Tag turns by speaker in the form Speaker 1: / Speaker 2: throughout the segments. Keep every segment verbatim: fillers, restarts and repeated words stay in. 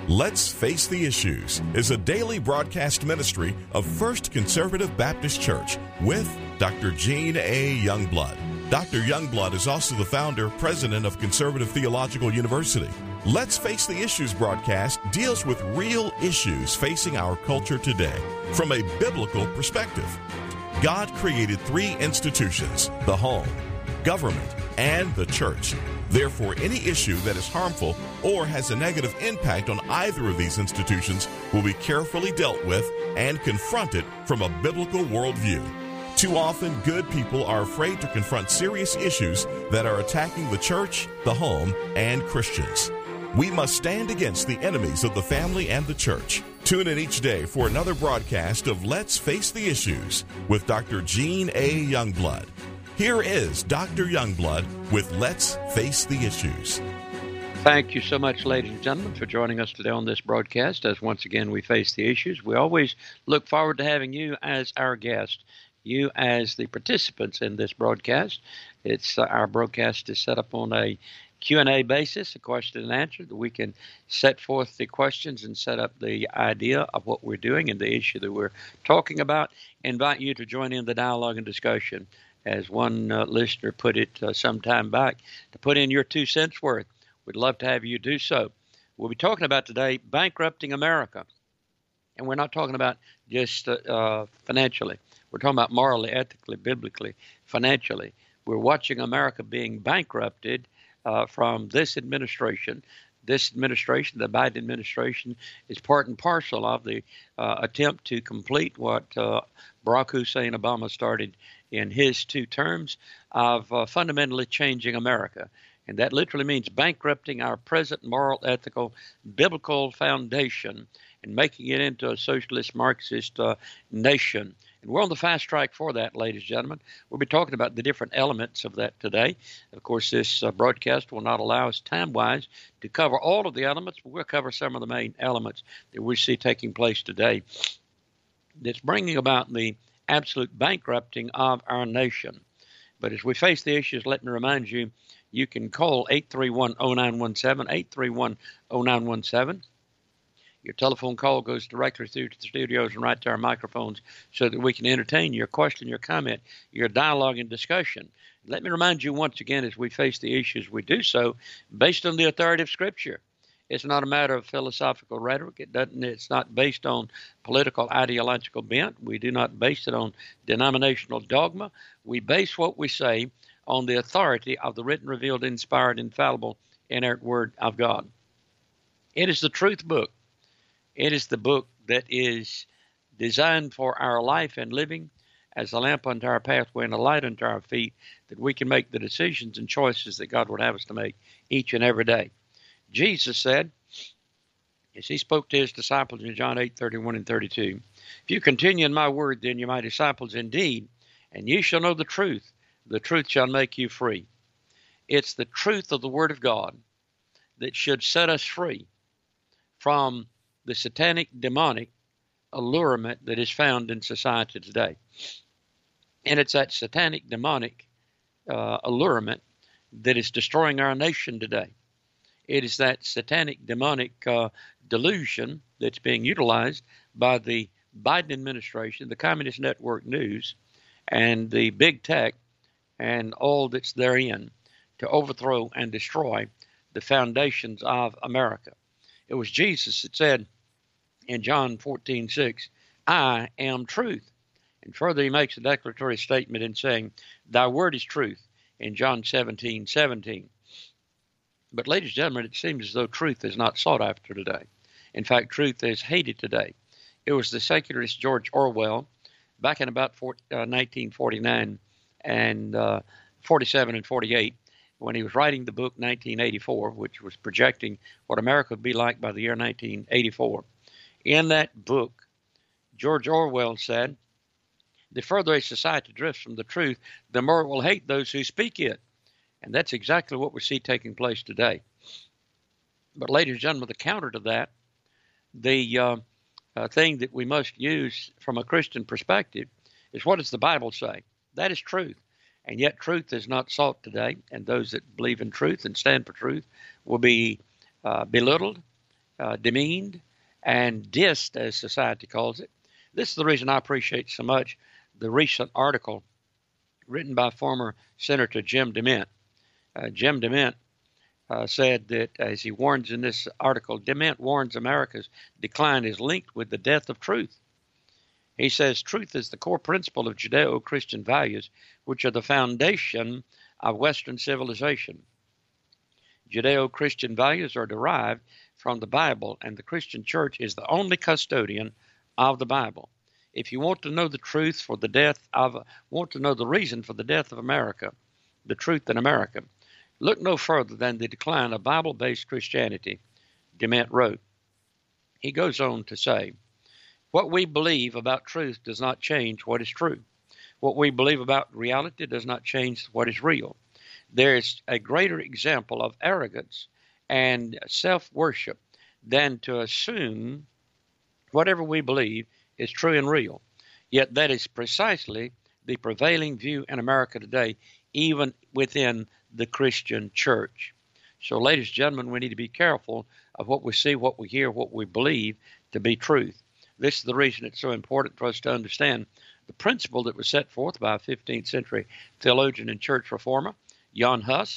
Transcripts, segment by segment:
Speaker 1: Let's Face the Issues is a daily broadcast ministry of First Conservative Baptist Church with Doctor Gene A. Youngblood. Doctor Youngblood is also the founder, president of Conservative Theological University. Let's Face the Issues broadcast deals with real issues facing our culture today from a biblical perspective. God created three institutions: the home, government, and the church. Therefore, any issue that is harmful or has a negative impact on either of these institutions will be carefully dealt with and confronted from a biblical worldview. Too often, good people are afraid to confront serious issues that are attacking the church, the home, and Christians. We must stand against the enemies of the family and the church. Tune in each day for another broadcast of Let's Face the Issues with Doctor Gene A. Youngblood. Here is Doctor Youngblood with Let's Face the Issues.
Speaker 2: Thank you so much, ladies and gentlemen, for joining us today on this broadcast as once again we face the issues. We always look forward to having you as our guest, you as the participants in this broadcast. It's uh, our broadcast is set up on a Q and A basis, a question and answer, that we can set forth the questions and set up the idea of what we're doing and the issue that we're talking about. Invite you to join in the dialogue and discussion. As one uh, listener put it uh, some time back, to put in your two cents worth. We'd love to have you do so. We'll be talking about today bankrupting America. And we're not talking about just uh, uh, financially. We're talking about morally, ethically, biblically, financially. We're watching America being bankrupted uh, from this administration. This administration, the Biden administration, is part and parcel of the uh, attempt to complete what uh, Barack Hussein Obama started in his two terms of uh, fundamentally changing America. And that literally means bankrupting our present moral, ethical, biblical foundation and making it into a socialist, Marxist uh, nation. And we're on the fast track for that, ladies and gentlemen. We'll be talking about the different elements of that today. Of course, this uh, broadcast will not allow us time-wise to cover all of the elements, but we'll cover some of the main elements that we see taking place today that's bringing about the absolute bankrupting of our nation. But as we face the issues, let me remind you, you can call eight three one, oh nine one seven, eight three one, oh nine one seven. Your telephone call goes directly through to the studios and right to our microphones so that we can entertain your question, your comment, your dialogue and discussion. Let me remind you once again, as we face the issues, we do so based on the authority of Scripture. It's not a matter of philosophical rhetoric. It doesn't. It's not based on political ideological bent. We do not base it on denominational dogma. We base what we say on the authority of the written, revealed, inspired, infallible, inerrant Word of God. It is the truth book. It is the book that is designed for our life and living as a lamp unto our pathway and a light unto our feet, that we can make the decisions and choices that God would have us to make each and every day. Jesus said, as he spoke to his disciples in John eight, thirty-one and thirty-two, if you continue in my word, then you're my disciples indeed, and ye shall know the truth. The truth shall make you free. It's the truth of the word of God that should set us free from the satanic, demonic allurement that is found in society today. And it's that satanic, demonic uh, allurement that is destroying our nation today. It is that satanic, demonic uh, delusion that's being utilized by the Biden administration, the Communist Network News, and the big tech, and all that's therein to overthrow and destroy the foundations of America. It was Jesus that said in John fourteen six, I am truth. And further, he makes a declaratory statement in saying, thy word is truth, in John seventeen seventeen. But ladies and gentlemen, it seems as though truth is not sought after today. In fact, truth is hated today. It was the secularist George Orwell back in about nineteen forty-nine and uh, forty-seven and forty-eight, when he was writing the book nineteen eighty-four, which was projecting what America would be like by the year nineteen eighty-four. In that book, George Orwell said, the further a society drifts from the truth, the more it will hate those who speak it. And that's exactly what we see taking place today. But ladies and gentlemen, the counter to that, the uh, uh, thing that we must use from a Christian perspective is, what does the Bible say? That is truth. And yet truth is not sought today, and those that believe in truth and stand for truth will be uh, belittled uh, demeaned, and dissed, as society calls it. This is the reason I appreciate so much the recent article written by former Senator Jim DeMint. Uh, Jim DeMint uh, said that, as he warns in this article, DeMint warns America's decline is linked with the death of truth. He says truth is the core principle of Judeo-Christian values, which are the foundation of Western civilization. Judeo-Christian values are derived from the Bible, and the Christian church is the only custodian of the Bible. If you want to know the truth for the death of, want to know the reason for the death of America, the truth in America, look no further than the decline of Bible-based Christianity, DeMint wrote. He goes on to say, what we believe about truth does not change what is true. What we believe about reality does not change what is real. There is a greater example of arrogance and self-worship than to assume whatever we believe is true and real. Yet that is precisely the prevailing view in America today, even within the Christian church. So, ladies and gentlemen, we need to be careful of what we see, what we hear, what we believe to be truth. This is the reason it's so important for us to understand the principle that was set forth by a fifteenth century theologian and church reformer, Jan Hus.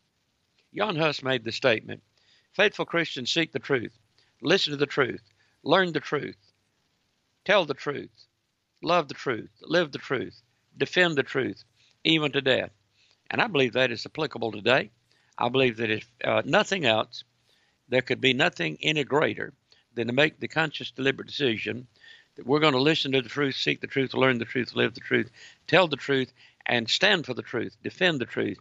Speaker 2: Jan Hus made the statement, faithful Christians seek the truth, listen to the truth, learn the truth, tell the truth, love the truth, live the truth, defend the truth, even to death. And I believe that is applicable today. I believe that if uh, nothing else, there could be nothing any greater than to make the conscious, deliberate decision that we're going to listen to the truth, seek the truth, learn the truth, live the truth, tell the truth, and stand for the truth, defend the truth,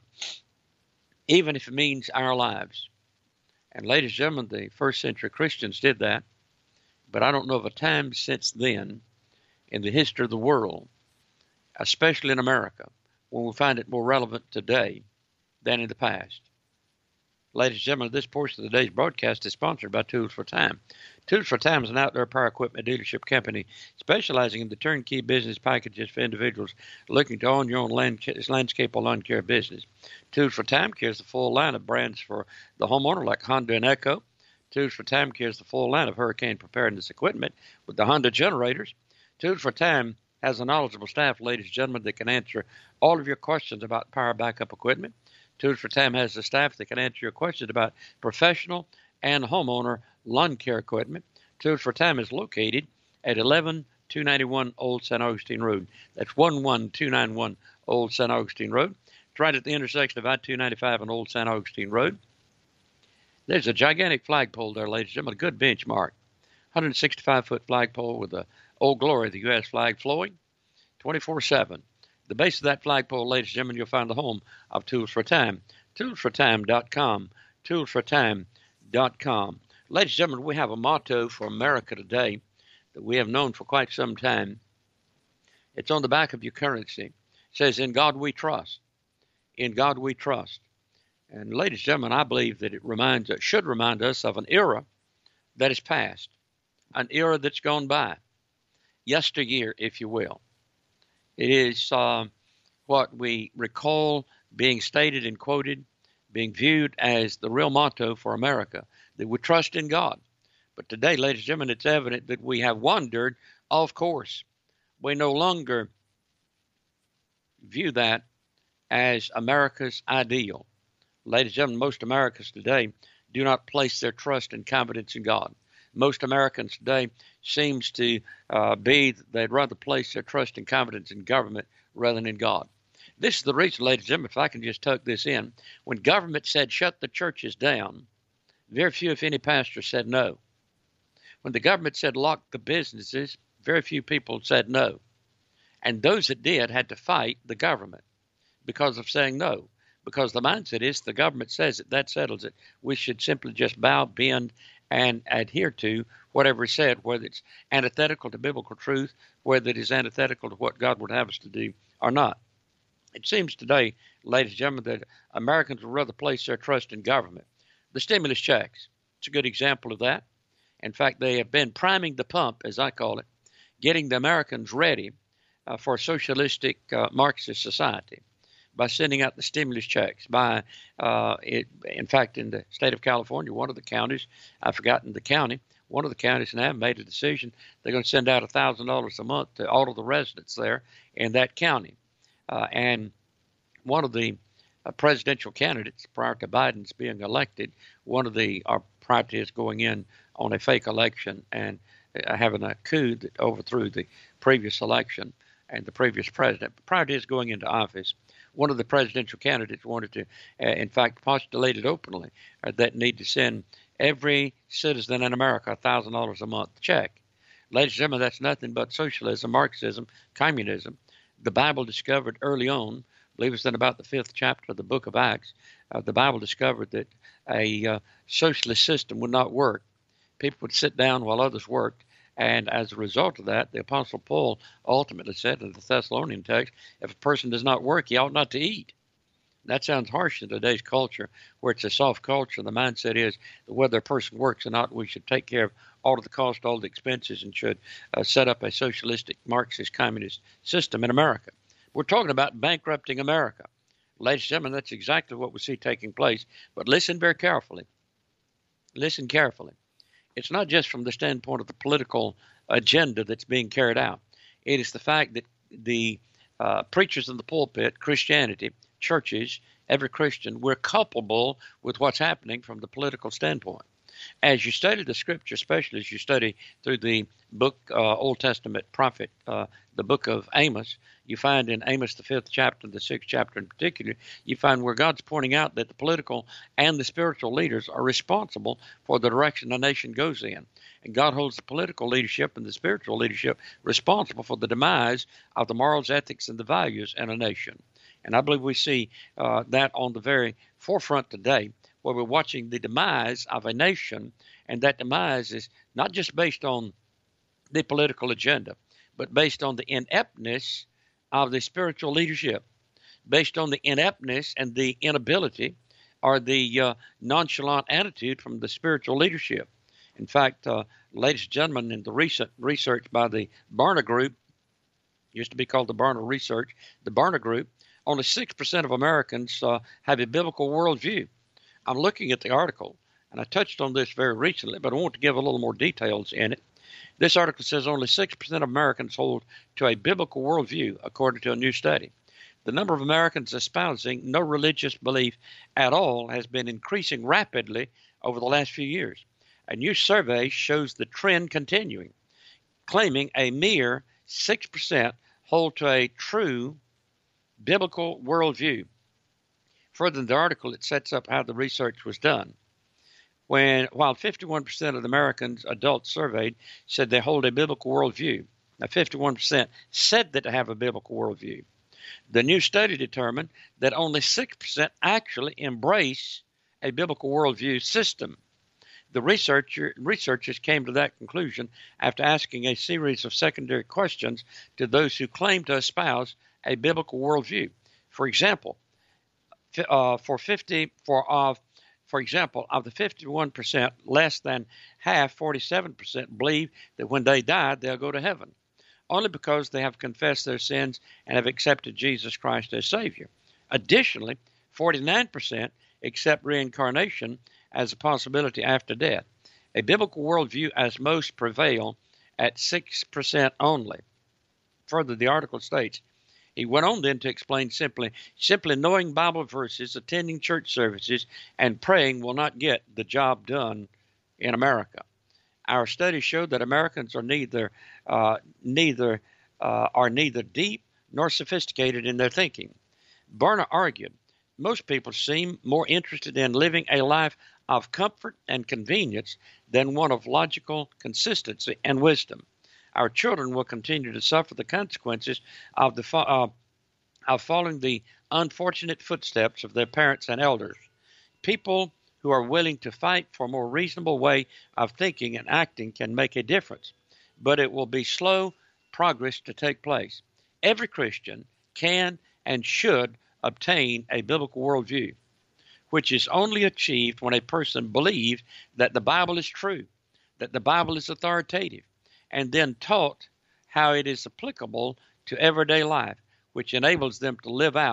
Speaker 2: even if it means our lives. And ladies and gentlemen, the first century Christians did that, but I don't know of a time since then in the history of the world, especially in America, when we find it more relevant today than in the past. Ladies and gentlemen, this portion of today's broadcast is sponsored by Tools for Time. Tools for Time is an outdoor power equipment dealership company specializing in the turnkey business packages for individuals looking to own your own land, landscape or lawn care business. Tools for Time carries the full line of brands for the homeowner like Honda and Echo. Tools for Time carries the full line of hurricane preparedness equipment with the Honda generators. Tools for Time has a knowledgeable staff, ladies and gentlemen, that can answer all of your questions about power backup equipment. Tools for Time has a staff that can answer your questions about professional and homeowner lawn care equipment. Tools for Time is located at eleven two ninety-one Old Saint Augustine Road. That's one one two nine one Old Saint Augustine Road. It's right at the intersection of I two ninety-five and Old Saint Augustine Road. There's a gigantic flagpole there, ladies and gentlemen, a good benchmark. one hundred sixty-five foot flagpole with the Old Glory of the U S flag flowing twenty-four seven. The base of that flagpole, ladies and gentlemen, you'll find the home of Tools for Time. tools for time dot com. tools for time dot com. Ladies and gentlemen, we have a motto for America today that we have known for quite some time. It's on the back of your currency. It says, in God we trust. In God we trust. And ladies and gentlemen, I believe that it reminds us, should remind us of an era that is past, an era that's gone by, yesteryear, if you will. It is uh, what we recall being stated and quoted, being viewed as the real motto for America, that we trust in God. But today, ladies and gentlemen, it's evident that we have wandered off course. We no longer view that as America's ideal. Ladies and gentlemen, most Americans today do not place their trust and confidence in God. Most Americans today seems to uh, be, they'd rather place their trust and confidence in government rather than in God. This is the reason, ladies and gentlemen, if I can just tuck this in, when government said shut the churches down, very few, if any, pastors said no. When the government said lock the businesses, very few people said no. And those that did had to fight the government because of saying no. Because the mindset is the government says it, that settles it. We should simply just bow, bend, and adhere to whatever is said, whether it's antithetical to biblical truth, whether it is antithetical to what God would have us to do or not. It seems today, ladies and gentlemen, that Americans would rather place their trust in government. The stimulus checks, it's a good example of that. In fact, they have been priming the pump, as I call it, getting the Americans ready uh, for a socialistic uh, Marxist society. by sending out the stimulus checks. By uh, it, in fact, in the state of California, one of the counties, I've forgotten the county, one of the counties now made a decision they're going to send out one thousand dollars a month to all of the residents there in that county. Uh, and one of the uh, presidential candidates prior to Biden's being elected, one of the uh, prior to his going in on a fake election and uh, having a coup that overthrew the previous election and the previous president, prior to his going into office, one of the presidential candidates wanted to, uh, in fact, postulated openly uh, that need to send every citizen in America a thousand dollars a month check. Ladies and gentlemen, that's nothing but socialism, Marxism, communism. The Bible discovered early on, I believe it's in about the fifth chapter of the book of Acts, uh, the Bible discovered that a uh, socialist system would not work. People would sit down while others worked. And as a result of that, the Apostle Paul ultimately said in the Thessalonian text, if a person does not work, he ought not to eat. That sounds harsh in today's culture, where it's a soft culture. The mindset is that whether a person works or not, we should take care of all of the cost, all the expenses, and should uh, set up a socialistic, Marxist, communist system in America. We're talking about bankrupting America. Ladies and gentlemen, that's exactly what we see taking place. But listen very carefully. Listen carefully. It's not just from the standpoint of the political agenda that's being carried out. It is the fact that the uh, preachers in the pulpit, Christianity, churches, every Christian, we're culpable with what's happening from the political standpoint. As you study the scripture, especially as you study through the book, uh, Old Testament prophet, uh, the book of Amos, you find in Amos, the fifth chapter, the sixth chapter in particular, you find where God's pointing out that the political and the spiritual leaders are responsible for the direction the nation goes in. And God holds the political leadership and the spiritual leadership responsible for the demise of the morals, ethics, and the values in a nation. And I believe we see uh, that on the very forefront today, where we're watching the demise of a nation, and that demise is not just based on the political agenda, but based on the ineptness of the spiritual leadership, based on the ineptness and the inability or the uh, nonchalant attitude from the spiritual leadership. In fact, uh, ladies and gentlemen, in the recent research by the Barna Group, used to be called the Barna Research, the Barna Group, only six percent of Americans uh, have a biblical worldview. I'm looking at the article, and I touched on this very recently, but I want to give a little more details in it. This article says only six percent of Americans hold to a biblical worldview, according to a new study. The number of Americans espousing no religious belief at all has been increasing rapidly over the last few years. A new survey shows the trend continuing, claiming a mere six percent hold to a true biblical worldview. Further in the article, it sets up how the research was done. When, while fifty-one percent of the Americans, adults surveyed, said they hold a biblical worldview. Now, fifty-one percent said that they have a biblical worldview. The new study determined that only six percent actually embrace a biblical worldview system. The researcher, researchers came to that conclusion after asking a series of secondary questions to those who claim to espouse a biblical worldview. For example, uh, for fifty for of for example, of the fifty-one percent, less than half, forty-seven percent, believe that when they die, they'll go to heaven, only because they have confessed their sins and have accepted Jesus Christ as Savior. Additionally, forty-nine percent accept reincarnation as a possibility after death. A biblical worldview, as most, prevail at six percent only. Further, the article states, he went on then to explain simply, simply knowing Bible verses, attending church services, and praying will not get the job done in America. Our studies show that Americans are neither uh, neither uh, are neither deep nor sophisticated in their thinking. Barna argued, most people seem more interested in living a life of comfort and convenience than one of logical consistency and wisdom. Our children will continue to suffer the consequences of the fo- uh, of following the unfortunate footsteps of their parents and elders. People who are willing to fight for a more reasonable way of thinking and acting can make a difference, but it will be slow progress to take place. Every Christian can and should obtain a biblical worldview, which is only achieved when a person believes that the Bible is true, that the Bible is authoritative, and then taught how it is applicable to everyday life, which enables them to live out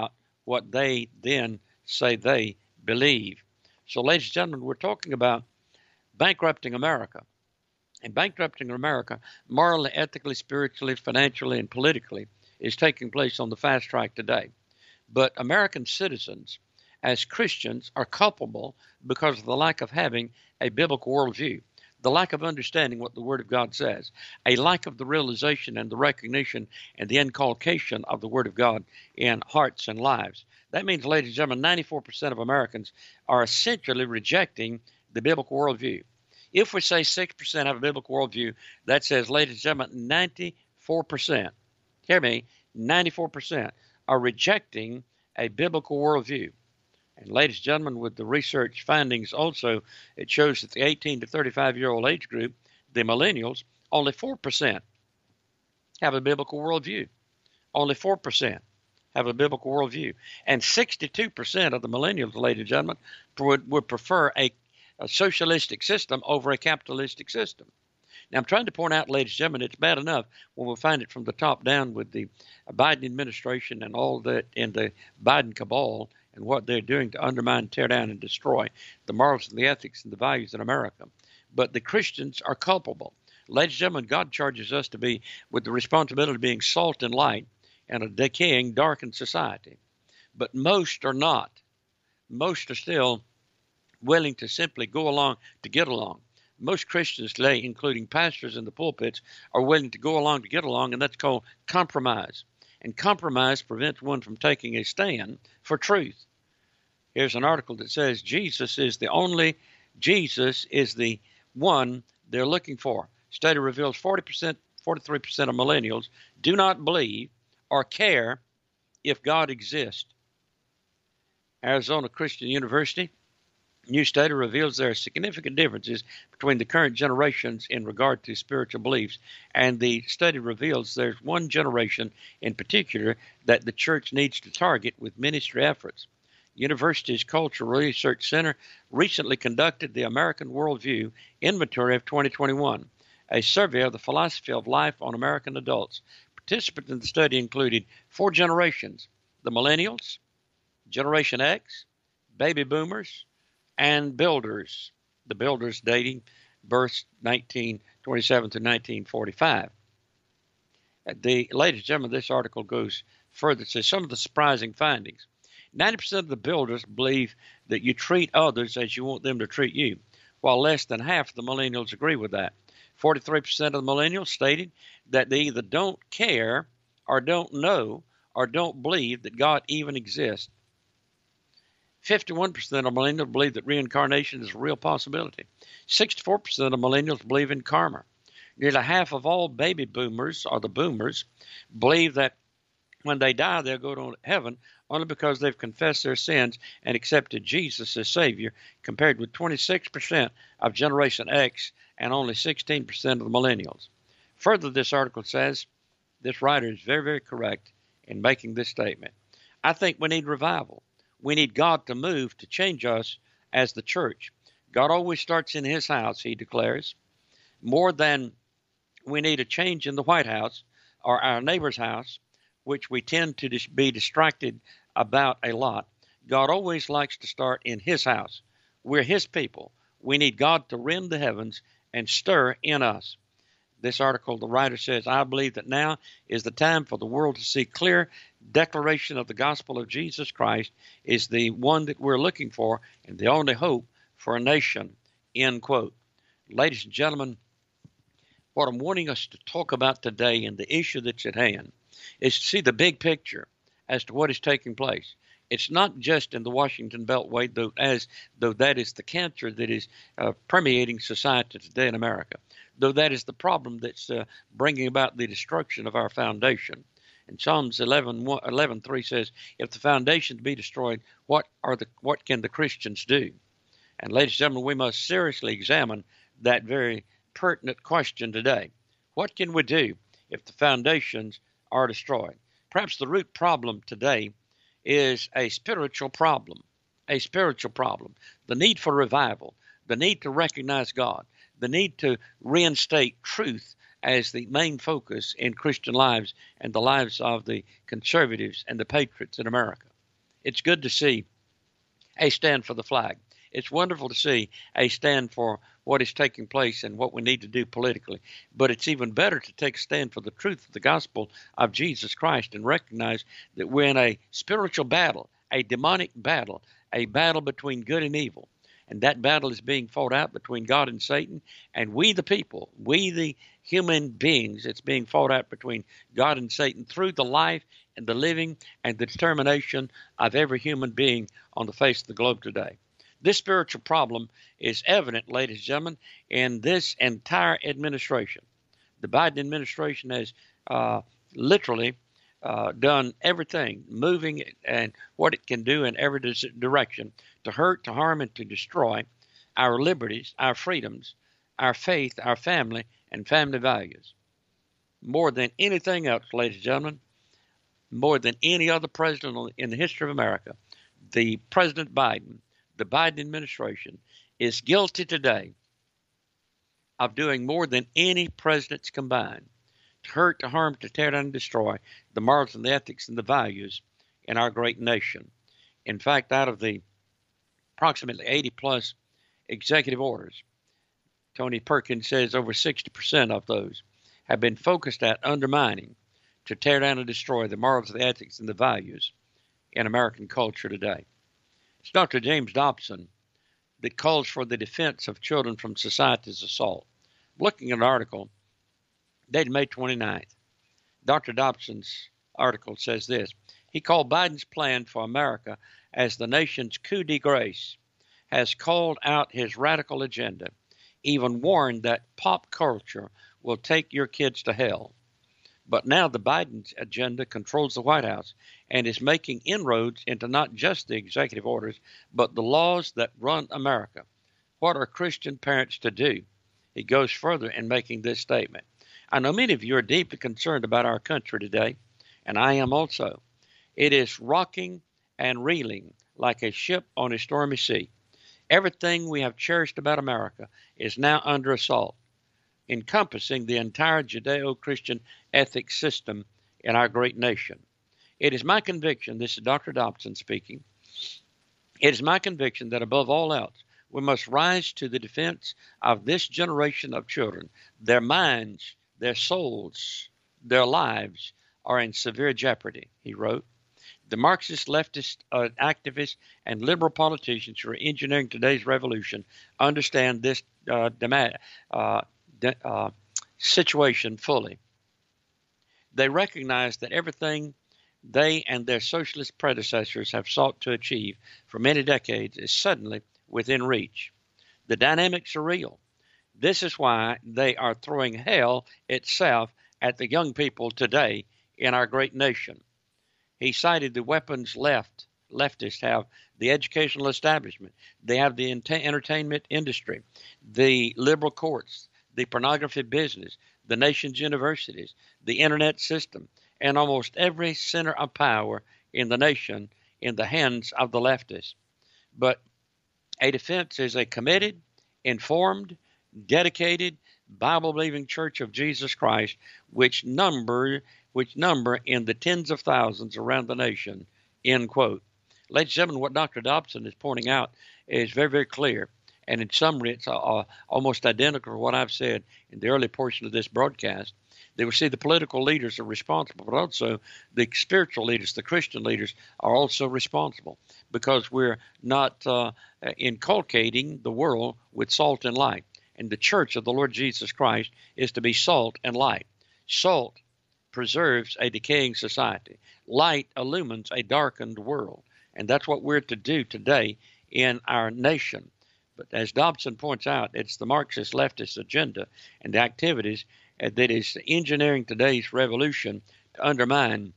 Speaker 2: what they then say they believe. So, ladies and gentlemen, we're talking about bankrupting America. And bankrupting America, morally, ethically, spiritually, financially, and politically, is taking place on the fast track today. But American citizens, as Christians, are culpable because of the lack of having a biblical worldview, the lack of understanding what the Word of God says, a lack of the realization and the recognition and the inculcation of the Word of God in hearts and lives. That means, ladies and gentlemen, ninety-four percent of Americans are essentially rejecting the biblical worldview. If we say six percent have a biblical worldview, that says, ladies and gentlemen, ninety-four percent, hear me, ninety-four percent are rejecting a biblical worldview. And ladies and gentlemen, with the research findings also, it shows that the eighteen to thirty-five-year-old age group, the millennials, only four percent have a biblical worldview. Only four percent have a biblical worldview. And sixty-two percent of the millennials, ladies and gentlemen, would, would prefer a, a socialistic system over a capitalistic system. Now, I'm trying to point out, ladies and gentlemen, it's bad enough when we find it from the top down with the Biden administration and all that in the Biden cabal and what they're doing to undermine, tear down, and destroy the morals and the ethics and the values in America. But the Christians are culpable. Ladies and gentlemen, God charges us to be with the responsibility of being salt and light in a decaying, darkened society. But most are not. Most are still willing to simply go along to get along. Most Christians today, including pastors in the pulpits, are willing to go along to get along, and that's called compromise. And compromise prevents one from taking a stand for truth. Here's an article that says Jesus is the only, Jesus is the one they're looking for. Study reveals forty percent, forty-three percent of millennials do not believe or care if God exists. Arizona Christian University new study reveals there are significant differences between the current generations in regard to spiritual beliefs, and the study reveals there's one generation in particular that the church needs to target with ministry efforts. University's Cultural Research Center recently conducted the American Worldview Inventory of twenty twenty-one, a survey of the philosophy of life on American adults. Participants in the study included four generations: the millennials, Generation X, baby boomers, and builders, the builders dating births nineteen twenty-seven to nineteen forty-five. The, ladies and gentlemen, this article goes further. It says some of the surprising findings. ninety percent of the builders believe that you treat others as you want them to treat you, while less than half of the millennials agree with that. forty-three percent of the millennials stated that they either don't care or don't know or don't believe that God even exists. fifty-one percent of millennials believe that reincarnation is a real possibility. sixty-four percent of millennials believe in karma. Nearly half of all baby boomers, or the boomers, believe that when they die, they'll go to heaven only because they've confessed their sins and accepted Jesus as Savior, compared with twenty-six percent of Generation X and only sixteen percent of the millennials. Further, this article says, this writer is very, very correct in making this statement. I think we need revival. We need God to move to change us as the church. God always starts in his house, he declares. More than we need a change in the White House or our neighbor's house, which we tend to be distracted about a lot. God always likes to start in his house. We're his people. We need God to rend the heavens and stir in us. This article, the writer says, I believe that now is the time for the world to see clear declaration of the gospel of Jesus Christ is the one that we're looking for and the only hope for a nation, end quote. Ladies and gentlemen, what I'm wanting us to talk about today and the issue that's at hand is to see the big picture as to what is taking place. It's not just in the Washington Beltway, though, as though that is the cancer that is uh, permeating society today in America, though that is the problem that's uh, bringing about the destruction of our foundation. And Psalms eleven three says, if the foundation be destroyed, what are the what can the Christians do? And ladies and gentlemen, we must seriously examine that very pertinent question today. What can we do if the foundations are destroyed? Perhaps the root problem today is a spiritual problem, a spiritual problem, the need for revival, the need to recognize God, the need to reinstate truth as the main focus in Christian lives and the lives of the conservatives and the patriots in America. It's good to see a stand for the flag. It's wonderful to see a stand for what is taking place and what we need to do politically. But it's even better to take a stand for the truth of the gospel of Jesus Christ and recognize that we're in a spiritual battle, a demonic battle, a battle between good and evil. And that battle is being fought out between God and Satan, and we the people, we the human beings, it's being fought out between God and Satan through the life and the living and the determination of every human being on the face of the globe today. This spiritual problem is evident, ladies and gentlemen, in this entire administration. The Biden administration has uh, literally uh, done everything, moving and what it can do in every direction to hurt, to harm, and to destroy our liberties, our freedoms, our faith, our family, and family values. More than anything else, ladies and gentlemen, more than any other president in the history of America, the President Biden, the Biden administration, is guilty today of doing more than any presidents combined to hurt, to harm, to tear down and destroy the morals and the ethics and the values in our great nation. In fact, out of the approximately eighty plus executive orders, Tony Perkins says over sixty percent of those have been focused at undermining to tear down and destroy the morals, the ethics, and the values in American culture today. It's Doctor James Dobson that calls for the defense of children from society's assault. Looking at an article dated May twenty-ninth, Doctor Dobson's article says this. He called Biden's plan for America as the nation's coup de grace, has called out his radical agenda, even warned that pop culture will take your kids to hell. But now the Biden agenda controls the White House and is making inroads into not just the executive orders, but the laws that run America. What are Christian parents to do? He goes further in making this statement. I know many of you are deeply concerned about our country today, and I am also. It is rocking and reeling like a ship on a stormy sea. Everything we have cherished about America is now under assault, encompassing the entire Judeo-Christian ethic system in our great nation. It is my conviction, this is Doctor Dobson speaking, it is my conviction that above all else, we must rise to the defense of this generation of children. Their minds, their souls, their lives are in severe jeopardy, he wrote. The Marxist, leftist, uh, activists, and liberal politicians who are engineering today's revolution understand this uh, demand, uh, de- uh, situation fully. They recognize that everything they and their socialist predecessors have sought to achieve for many decades is suddenly within reach. The dynamics are real. This is why they are throwing hell itself at the young people today in our great nation. He cited the weapons left, leftists have the educational establishment, they have the ent- entertainment industry, the liberal courts, the pornography business, the nation's universities, the internet system, and almost every center of power in the nation in the hands of the leftists. But a defense is a committed, informed, dedicated, Bible-believing Church of Jesus Christ, which number which number in the tens of thousands around the nation, end quote. Ladies and gentlemen, what Doctor Dobson is pointing out is very, very clear. And in summary, it's uh, almost identical to what I've said in the early portion of this broadcast. They will see the political leaders are responsible, but also the spiritual leaders, the Christian leaders, are also responsible because we're not uh, inculcating the world with salt and light. And the church of the Lord Jesus Christ is to be salt and light. Salt preserves a decaying society. Light illumines a darkened world. And that's what we're to do today in our nation. But as Dobson points out, it's the Marxist leftist agenda and the activities that is engineering today's revolution to undermine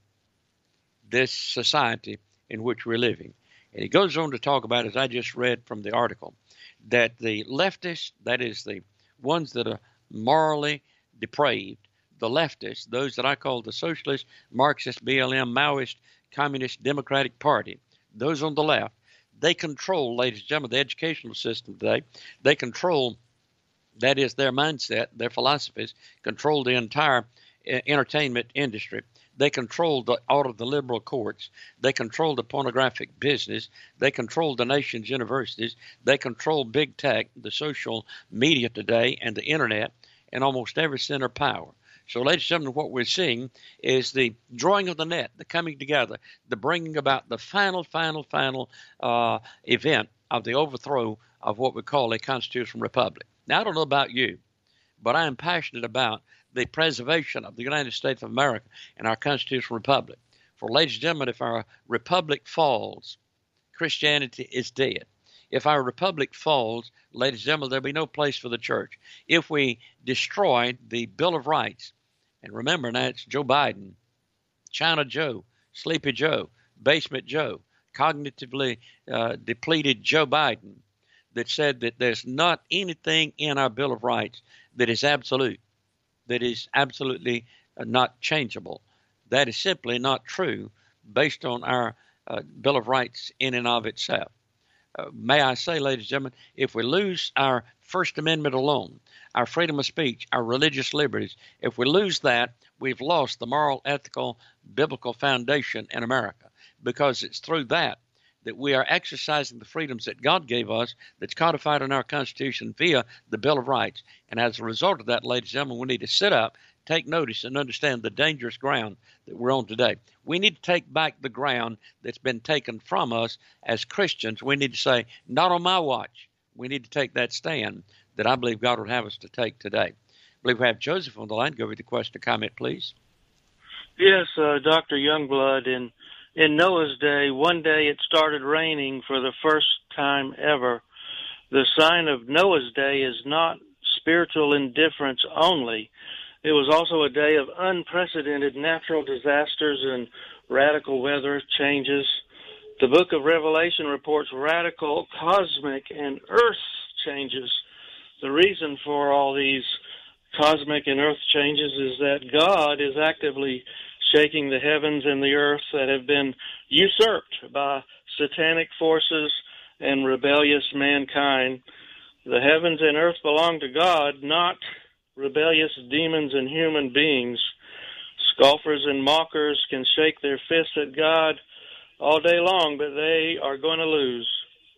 Speaker 2: this society in which we're living. And he goes on to talk about, as I just read from the article, that the leftists, that is the ones that are morally depraved, the leftists, those that I call the socialist, Marxist, B L M, Maoist, Communist, Democratic Party, those on the left, they control, ladies and gentlemen, the educational system today. They control, that is their mindset, their philosophies, control the entire entertainment industry. They control the, all of the liberal courts. They control the pornographic business. They control the nation's universities. They control big tech, the social media today, and the internet, and almost every center of power. So, ladies and gentlemen, what we're seeing is the drawing of the net, the coming together, the bringing about the final, final, final uh, event of the overthrow of what we call a constitutional republic. Now, I don't know about you, but I am passionate about the preservation of the United States of America and our constitutional republic. For, ladies and gentlemen, if our republic falls, Christianity is dead. If our republic falls, ladies and gentlemen, there'll be no place for the church. If we destroy the Bill of Rights, and remember now it's Joe Biden, China Joe, Sleepy Joe, Basement Joe, cognitively uh, depleted Joe Biden, that said that there's not anything in our Bill of Rights that is absolute, that is absolutely uh, not changeable. That is simply not true based on our uh, Bill of Rights in and of itself. Uh, may I say, ladies and gentlemen, if we lose our First Amendment alone, our freedom of speech, our religious liberties, if we lose that, we've lost the moral, ethical, biblical foundation in America, because it's through that that we are exercising the freedoms that God gave us, that's codified in our Constitution via the Bill of Rights. And as a result of that, ladies and gentlemen, we need to sit up, take notice, and understand the dangerous ground that we're on today. We need to take back the ground that's been taken from us as Christians. We need to say, not on my watch. We need to take that stand that I believe God would have us to take today. I believe we have Joseph on the line. Go with the question or comment, please.
Speaker 3: Yes, uh, Doctor Youngblood, in, in Noah's day, one day it started raining for the first time ever. The sign of Noah's day is not spiritual indifference only. It was also a day of unprecedented natural disasters and radical weather changes. The book of Revelation reports radical cosmic and earth changes. The reason for all these cosmic and earth changes is that God is actively shaking the heavens and the earth that have been usurped by satanic forces and rebellious mankind. The heavens and earth belong to God, not rebellious demons and human beings. Scoffers and mockers can shake their fists at God all day long, but they are going to lose.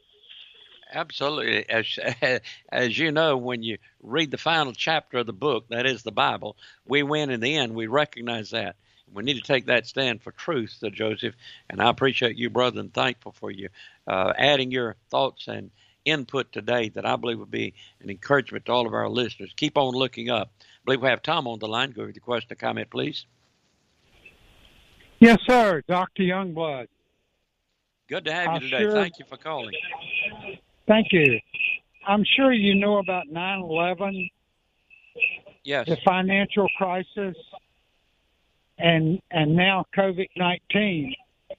Speaker 2: Absolutely. As, as you know, when you read the final chapter of the book, that is the Bible, we win in the end. We recognize that. We need to take that stand for truth, uh, Joseph, and I appreciate you, brother, and thankful for you uh, adding your thoughts and input today that I believe would be an encouragement to all of our listeners. Keep on looking up. I believe we have Tom on the line. Go with the question or comment, please.
Speaker 4: Yes, sir. Doctor Youngblood.
Speaker 2: Good to have you
Speaker 4: I'm
Speaker 2: today.
Speaker 4: Sure,
Speaker 2: Thank you for calling.
Speaker 4: Thank you. I'm sure you know about nine eleven,
Speaker 2: yes,
Speaker 4: the financial crisis, and and now COVID nineteen.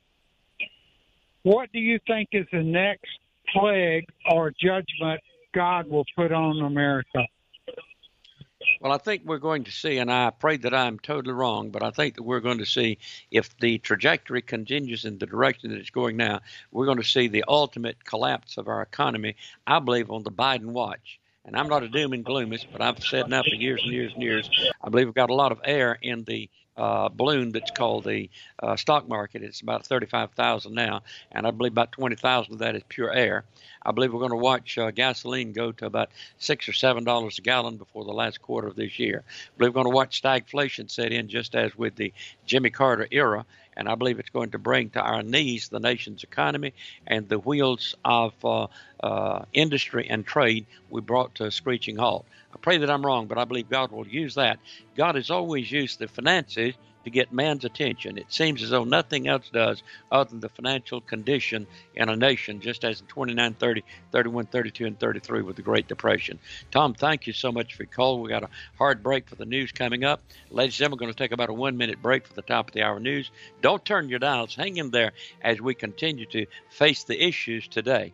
Speaker 4: What do you think is the next plague or judgment God will put on America?
Speaker 2: Well, I think we're going to see, and I pray that I'm totally wrong, but I think that we're going to see, if the trajectory continues in the direction that it's going now, we're going to see the ultimate collapse of our economy, I believe, on the Biden watch. And I'm not a doom and gloomist, but I've said now for years and years and years, I believe we've got a lot of air in the uh, balloon that's called the uh, stock market. It's about thirty-five thousand now, and I believe about twenty thousand of that is pure air. I believe we're going to watch uh, gasoline go to about six or seven dollars a gallon before the last quarter of this year. I believe we're going to watch stagflation set in, just as with the Jimmy Carter era, and I believe it's going to bring to our knees the nation's economy, and the wheels of uh, uh, industry and trade we brought to a screeching halt. I pray that I'm wrong, but I believe God will use that. God has always used the finances to get man's attention. It seems as though nothing else does other than the financial condition in a nation, just as in twenty-nine, thirty, thirty-one, thirty-two, and thirty-three with the Great Depression. Tom, thank you so much for your call. We got a hard break for the news coming up. Ladies and gentlemen, we're going to take about a one-minute break for the top of the hour news. Don't turn your dials. Hang in there as we continue to face the issues today.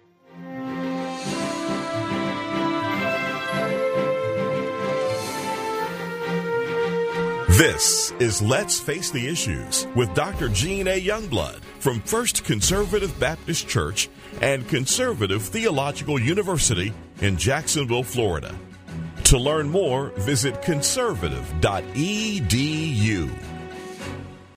Speaker 1: This is Let's Face the Issues with Doctor Gene A. Youngblood from First Conservative Baptist Church and Conservative Theological University in Jacksonville, Florida. To learn more, visit conservative dot e d u.